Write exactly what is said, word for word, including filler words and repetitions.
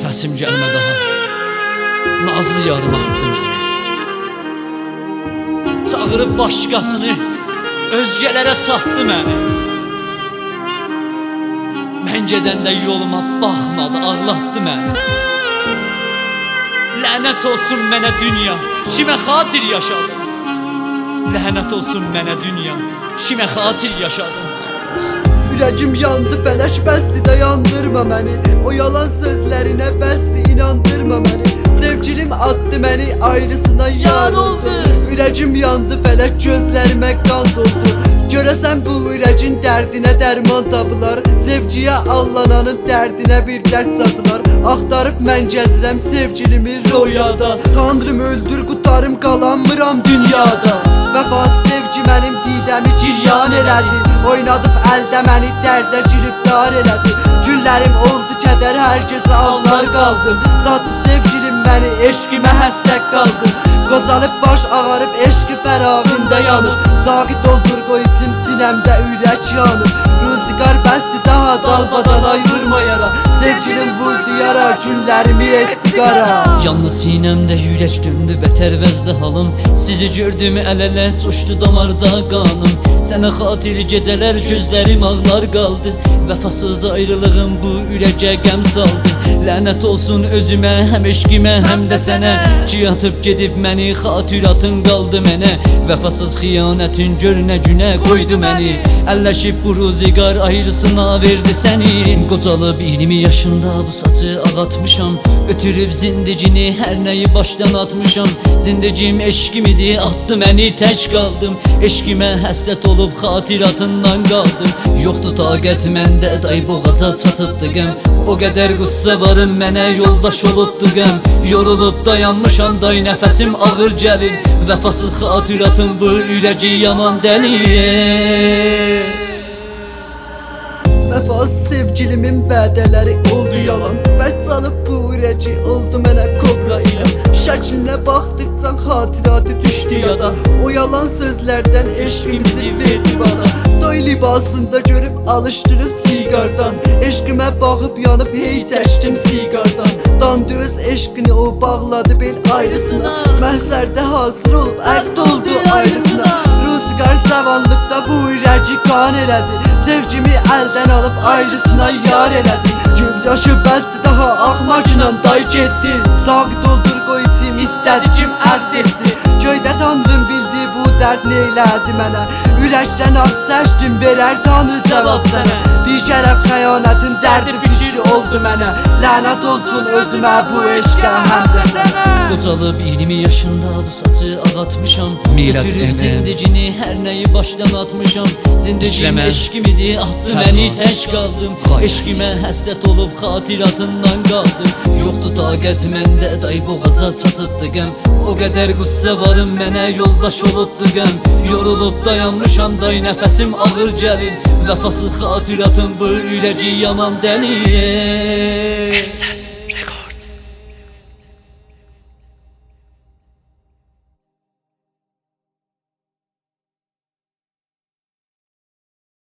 Nəfəsim gəlmə daha. Nazlı yarım attı məni. Çağırıb başqasını özgələrə satdı məni. Mən gedəndə yoluma baxmadı, ağlatdı məni. Lənət olsun mənə dünya, kimə xatir yaşadım. Lənət olsun mənə dünya, kimə xatir yaşadım. Ürəkim yandı, fələk bəsdi, dayandırma məni. O yalan sözlərinə bəsdi, inandırma məni. Sevgilim attı məni, ayrısına yar oldu. Ürəkim yandı, fələk gözlərimə qan doldu. Görəsən bu ürəkin dərdinə dərman tapılar. Sevgiyə allananın dərdinə bir dərd satılar. Axtarıb mən gəzirəm sevgilimi röyada. Tanrım öldür, qutarım, qalanmıram dünyada. Vəfas sevgi mənim didəmi giryan elədi. Oynadıb əldə məni dərdə giribdar elədi. Günlərim oldu kədər, hər gecə ağlar qaldım. Zatı sevgilim məni eşqimə həsrət qaldım. Qocalıb baş ağarıb eşqi fərağında yanıb. Zaqit oldur qoy içim sinəmdə ürək yanıb. Rüzgar bəsdi daha dalbadalay vurma yara. Sevgilim vurdu yara, günlərimi etdi qara. Yanlı sinəmdə yürək döndü bətər vəzdə halım. Sizi gördüm əl-ələ coşdu damarda qanım. Sənə xatir gecələr gözlərim ağlar qaldı. Vəfasız ayrılığım bu ürəkə qəm saldı. Lənət olsun özümə, həm eşqimə, həm də sənə. Ki atıb gedib məni, xatiratın qaldı mənə. Vəfasız xiyanətin gör nə günə qoydu məni. Əlləşib bu ruziqar ayrısına verdi səni. Qocalıb iyirmi yaşında bu saçı ağatmışam. Ötürüb zindicini hər nəyi başdan atmışam. Zindicim eşqim idi, atdı məni, tək qaldım. Eşqimə həsrət olub xatiratından qaldım. Yoxdur taqət məndə, day boğaza çatıbdı qəm. O qədər qüssə varım mənə yoldaş olubdu qəm. Yorulub dayanmışam, day nəfəsim ağır gəlir. Vəfasız xatiratın bu ürəci yaman dəlir. Vəfasız sevgilimin vədələri oldu yalan. Bərk çalıb bu ürəci oldu mənə kobra ilə. Şəklinə baxdıqca xatiratı düşdü yada. O yalan sözlərdən eşqimizi verdi bana. Toy libasında görüb alışdırıb siqardan. Eşqimə baxıb yanıb hey çəkdim siqardan. Dandı öz eşqini o bağladı bel ayrısına. Məhzərdə hazır olub əqd oldu ayrısına. Rüzgar cavanlıqda bu ürəci qan elədi. Sevgimi əldən alıb ayrısına yar elədi. Göz yaşı bəsdi daha axmacla day getdi. Zaqit oldur qoy içim istədi kim əqd etdi. Göydə tanrım bildi bu dərd neylədi mənə. Ürəkdən az çəkdim verər tanrı cavab sənə. Bir şərəf xəyanətin dərdi fikri oldu mənə. Lənət olsun özümə bu eşqə həm də sənə. Qocalıb iyirmi yaşında bu saçı ağatmışam. Ötürüb zindicini hər nəyi başdan atmışam. Zindicim eşqim idi, atdı məni, tək qaldım. Eşqimə həsrət olub xatiratından qaldım. Yoxdur taqət məndə, day boğaza çatıbdı qəm. O qədər qüssə varım mənə yoldaş olubdu qəm. Yorulub dayanmışam, day nəfəsim ağır gəlir. Vəfasız xatiratın bu ürəci yaman dəlir.